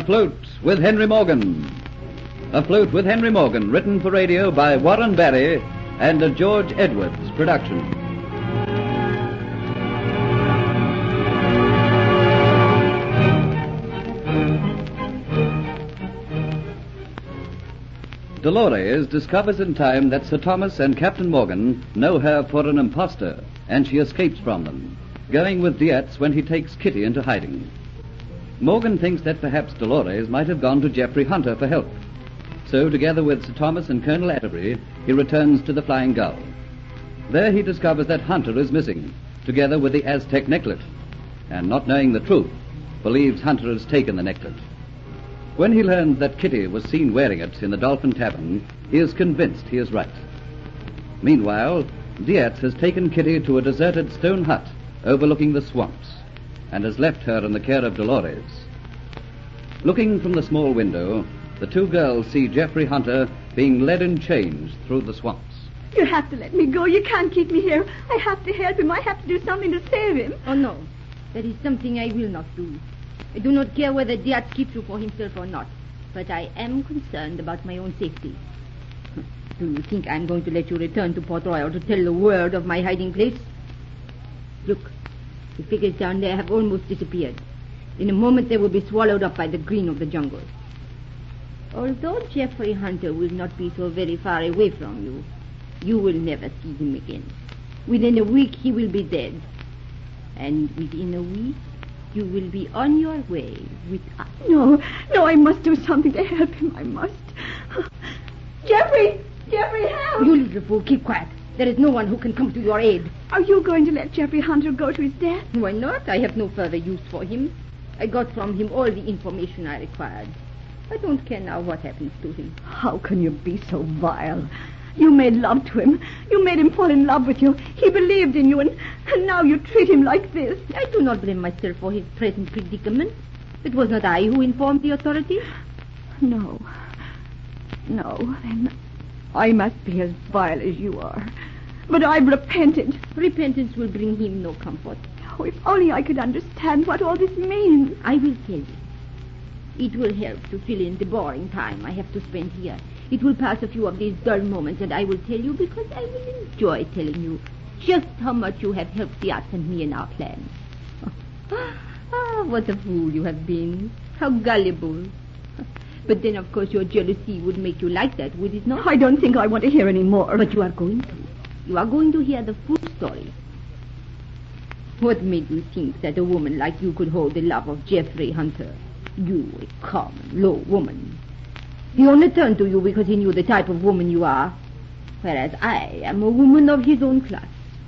Afloat with Henry Morgan. Afloat with Henry Morgan, written for radio by Warren Barry and a George Edwards production. Dolores discovers in time that Sir Thomas and Captain Morgan know her for an impostor, and she escapes from them, going with Dietz when he takes Kitty into hiding. Morgan thinks that perhaps Dolores might have gone to Geoffrey Hunter for help. So, together with Sir Thomas and Colonel Atterbury, he returns to the Flying Gull. There he discovers that Hunter is missing, together with the Aztec necklet, and not knowing the truth, believes Hunter has taken the necklet. When he learns that Kitty was seen wearing it in the Dolphin Tavern, he is convinced he is right. Meanwhile, Dietz has taken Kitty to a deserted stone hut overlooking the swamps, and has left her in the care of Dolores. Looking from the small window, the two girls see Geoffrey Hunter being led in chains through the swamps. You have to let me go. You can't keep me here. I have to help him. I have to do something to save him. Oh, no. That is something I will not do. I do not care whether Dietz keeps you for himself or not, but I am concerned about my own safety. Do you think I'm going to let you return to Port Royal to tell the world of my hiding place? Look, the figures down there have almost disappeared. In a moment they will be swallowed up by the green of the jungle. Although Geoffrey Hunter will not be so very far away from you, you will never see him again. Within a week he will be dead. And within a week you will be on your way with us. No, I must do something to help him. I must. Geoffrey, help! You little fool, keep quiet. There is no one who can come to your aid. Are you going to let Geoffrey Hunter go to his death? Why not? I have no further use for him. I got from him all the information I required. I don't care now what happens to him. How can you be so vile? You made love to him. You made him fall in love with you. He believed in you, and now you treat him like this. I do not blame myself for his present predicament. It was not I who informed the authorities. No, then I must be as vile as you are. But I've repented. Repentance will bring him no comfort. Oh, if only I could understand what all this means. I will tell you. It will help to fill in the boring time I have to spend here. It will pass a few of these dull moments, and I will tell you because I will enjoy telling you just how much you have helped Dietz and me in our plans. What a fool you have been. How gullible. But then, of course, your jealousy would make you like that, would it not? I don't think I want to hear any more. But you are going to. You are going to hear the full story. What made you think that a woman like you could hold the love of Geoffrey Hunter? You, a common, low woman. He only turned to you because he knew the type of woman you are, whereas I am a woman of his own class.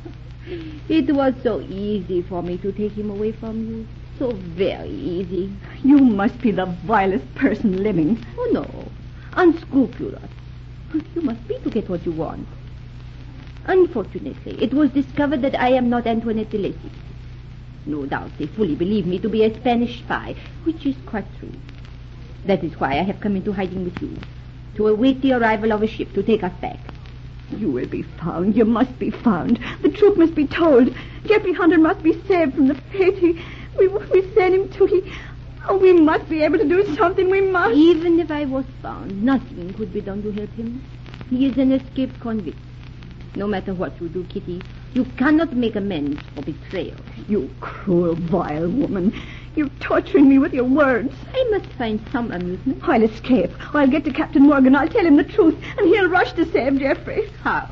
It was so easy for me to take him away from you. So very easy. You must be the vilest person living. Oh, no. Unscrupulous. You must be to get what you want. Unfortunately, it was discovered that I am not Antoinette de Lacy. No doubt they fully believe me to be a Spanish spy, which is quite true. That is why I have come into hiding with you, to await the arrival of a ship to take us back. You will be found. You must be found. The truth must be told. Geoffrey Hunter must be saved from the fate we sent him to. We must be able to do something. We must. Even if I was found, nothing could be done to help him. He is an escaped convict. No matter what you do, Kitty, you cannot make amends for betrayal. You cruel, vile woman. You're torturing me with your words. I must find some amusement. I'll escape. I'll get to Captain Morgan. I'll tell him the truth, and he'll rush to save Geoffrey. How?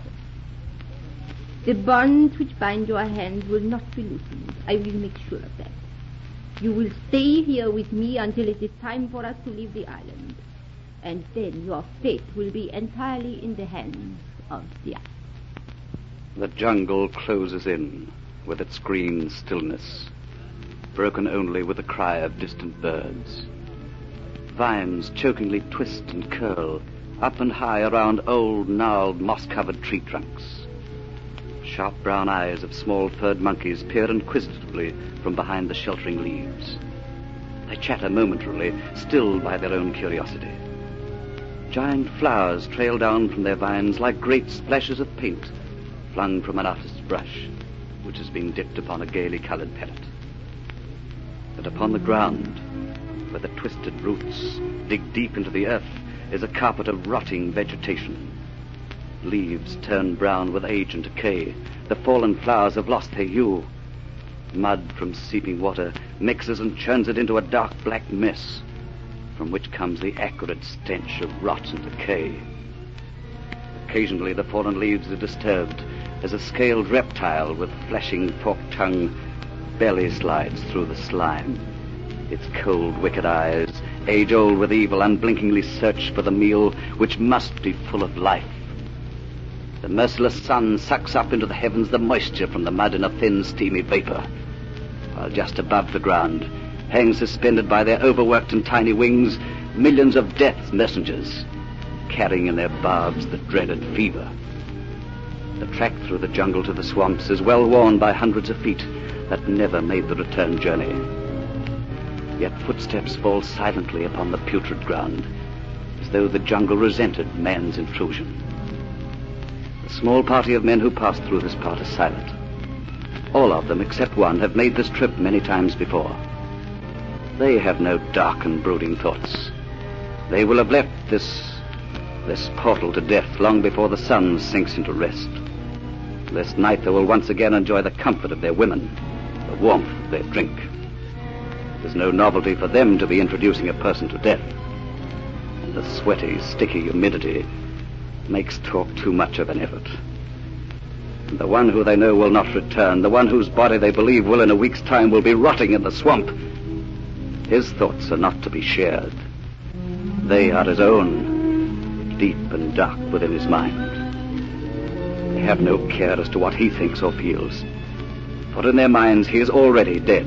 The bonds which bind your hands will not be loosened. I will make sure of that. You will stay here with me until it is time for us to leave the island. And then your fate will be entirely in the hands of Dietz. The jungle closes in with its green stillness, broken only with the cry of distant birds. Vines chokingly twist and curl up and high around old, gnarled, moss-covered tree trunks. Sharp brown eyes of small furred monkeys peer inquisitively from behind the sheltering leaves. They chatter momentarily, stilled by their own curiosity. Giant flowers trail down from their vines like great splashes of paint flung from an artist's brush, which is being dipped upon a gaily colored palette. But upon the ground, where the twisted roots dig deep into the earth, is a carpet of rotting vegetation. Leaves turn brown with age and decay. The fallen flowers have lost their hue. Mud from seeping water mixes and churns it into a dark black mess, from which comes the acrid stench of rot and decay. Occasionally the fallen leaves are disturbed as a scaled reptile with flashing forked tongue belly slides through the slime. Its cold, wicked eyes, age-old with evil, unblinkingly search for the meal which must be full of life. The merciless sun sucks up into the heavens the moisture from the mud in a thin, steamy vapor, while just above the ground hang suspended by their overworked and tiny wings millions of death's messengers, carrying in their barbs the dreaded fever. The track through the jungle to the swamps is well worn by hundreds of feet that never made the return journey. Yet footsteps fall silently upon the putrid ground, as though the jungle resented man's intrusion. The small party of men who pass through this part is silent. All of them, except one, have made this trip many times before. They have no dark and brooding thoughts. They will have left this portal to death long before the sun sinks into rest. This night they will once again enjoy the comfort of their women, the warmth of their drink. It is no novelty for them to be introducing a person to death. And the sweaty, sticky humidity makes talk too much of an effort. And the one who they know will not return, the one whose body they believe will in a week's time will be rotting in the swamp, his thoughts are not to be shared. They are his own, deep and dark within his mind. They have no care as to what he thinks or feels, for in their minds he is already dead.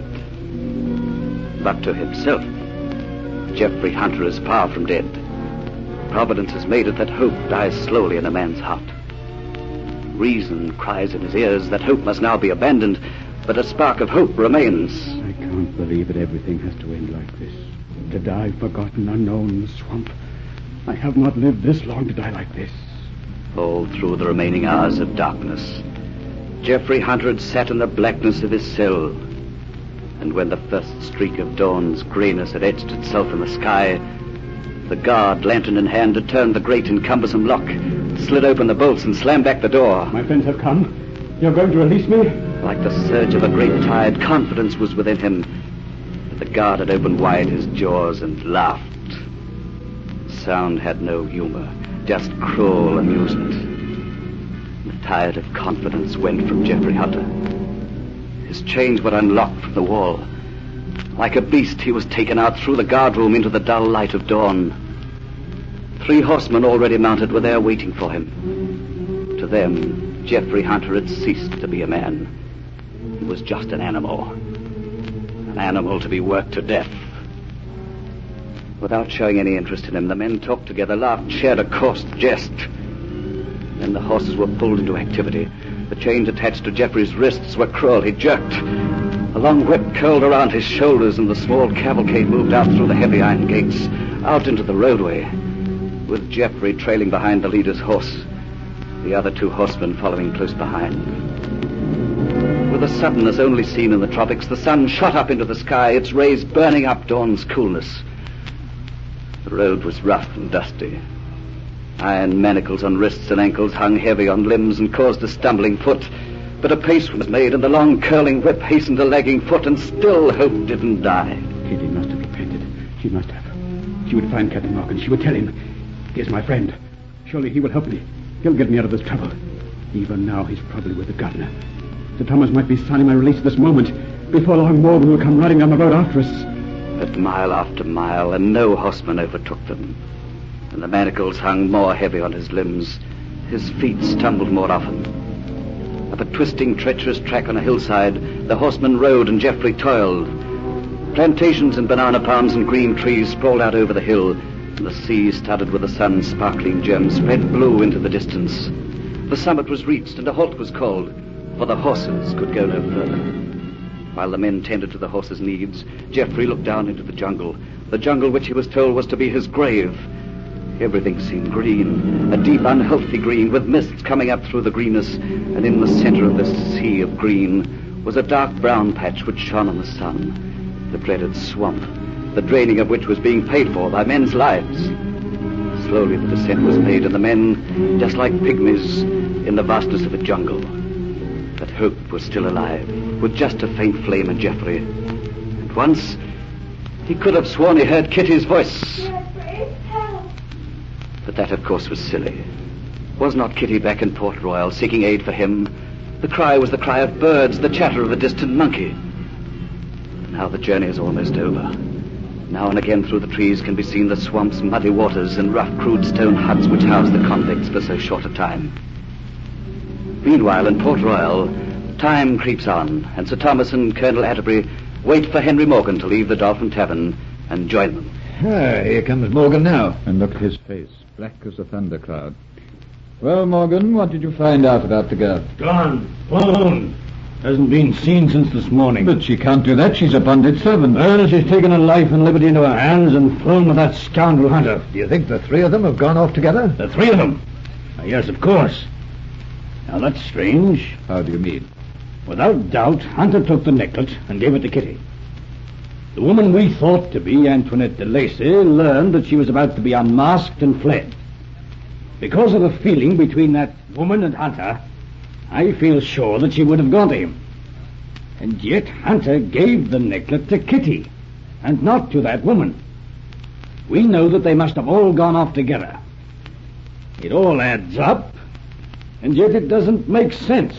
But to himself, Jeffrey Hunter is far from dead. Providence has made it that hope dies slowly in a man's heart. Reason cries in his ears that hope must now be abandoned, but a spark of hope remains. I can't believe that everything has to end like this. To die forgotten, unknown in the swamp. I have not lived this long to die like this. All through the remaining hours of darkness, Jeffrey Hunter had sat in the blackness of his cell. And when the first streak of dawn's grayness had etched itself in the sky, the guard, lantern in hand, had turned the great and cumbersome lock, slid open the bolts, and slammed back the door. My friends have come. You're going to release me? Like the surge of a great tide, confidence was within him. But the guard had opened wide his jaws and laughed. Sound had no humor, just cruel amusement. The tide of confidence went from Jeffrey Hunter. His chains were unlocked from the wall. Like a beast, he was taken out through the guardroom into the dull light of dawn. 3 horsemen already mounted were there waiting for him. To them, Jeffrey Hunter had ceased to be a man. He was just an animal to be worked to death. Without showing any interest in him, the men talked together, laughed, shared a coarse jest. Then the horses were pulled into activity. The chains attached to Jeffrey's wrists were cruel. He jerked. A long whip curled around his shoulders, and the small cavalcade moved out through the heavy iron gates, out into the roadway, with Jeffrey trailing behind the leader's horse, the other 2 horsemen following close behind. With a suddenness only seen in the tropics, the sun shot up into the sky, its rays burning up dawn's coolness. The road was rough and dusty. Iron manacles on wrists and ankles hung heavy on limbs and caused a stumbling foot. But a pace was made, and the long curling whip hastened a lagging foot, and still hope didn't die. Kitty must have repented. She must have. She would find Captain Morgan. She would tell him. He is my friend. Surely he will help me. He'll get me out of this trouble. Even now, he's probably with the governor. Sir Thomas might be signing my release at this moment. Before long, Morgan will come riding down the road after us. But mile after mile, and no horseman overtook them. And the manacles hung more heavy on his limbs. His feet stumbled more often. Up a twisting, treacherous track on a hillside, the horsemen rode and Jeffrey toiled. Plantations and banana palms and green trees sprawled out over the hill, and the sea, studded with the sun's sparkling gems, spread blue into the distance. The summit was reached, and a halt was called, for the horses could go no further. While the men tended to the horses' needs, Jeffrey looked down into the jungle which he was told was to be his grave. Everything seemed green, a deep, unhealthy green, with mists coming up through the greenness, and in the center of this sea of green was a dark brown patch which shone in the sun, the dreaded swamp, the draining of which was being paid for by men's lives. Slowly the descent was made, and the men, just like pygmies in the vastness of a jungle. But hope was still alive, with just a faint flame in Geoffrey. And once, he could have sworn he heard Kitty's voice. But that, of course, was silly. Was not Kitty back in Port Royal, seeking aid for him? The cry was the cry of birds, the chatter of a distant monkey. Now the journey is almost over. Now and again through the trees can be seen the swamps, muddy waters, and rough, crude stone huts which housed the convicts for so short a time. Meanwhile, in Port Royal, time creeps on, and Sir Thomas and Colonel Atterbury wait for Henry Morgan to leave the Dolphin Tavern and join them. Here comes Morgan now. And look at his face, black as a thundercloud. Well, Morgan, what did you find out about the girl? Gone. Flown. Hasn't been seen since this morning. But she can't do that. She's a bonded servant. Well, she's taken her life and liberty into her hands and flown with that scoundrel Hunter. Do you think the three of them have gone off together? The three of them? Yes, of course. Now, that's strange. How do you mean? Without doubt, Hunter took the necklet and gave it to Kitty. The woman we thought to be Antoinette de Lacy learned that she was about to be unmasked and fled. Because of the feeling between that woman and Hunter, I feel sure that she would have gone to him. And yet Hunter gave the necklet to Kitty, and not to that woman. We know that they must have all gone off together. It all adds up, and yet it doesn't make sense.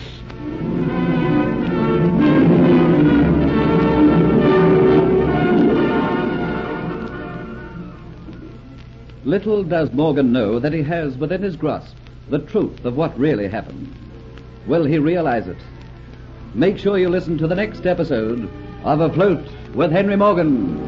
Little does Morgan know that he has within his grasp the truth of what really happened. Will he realize it? Make sure you listen to the next episode of Afloat with Henry Morgan.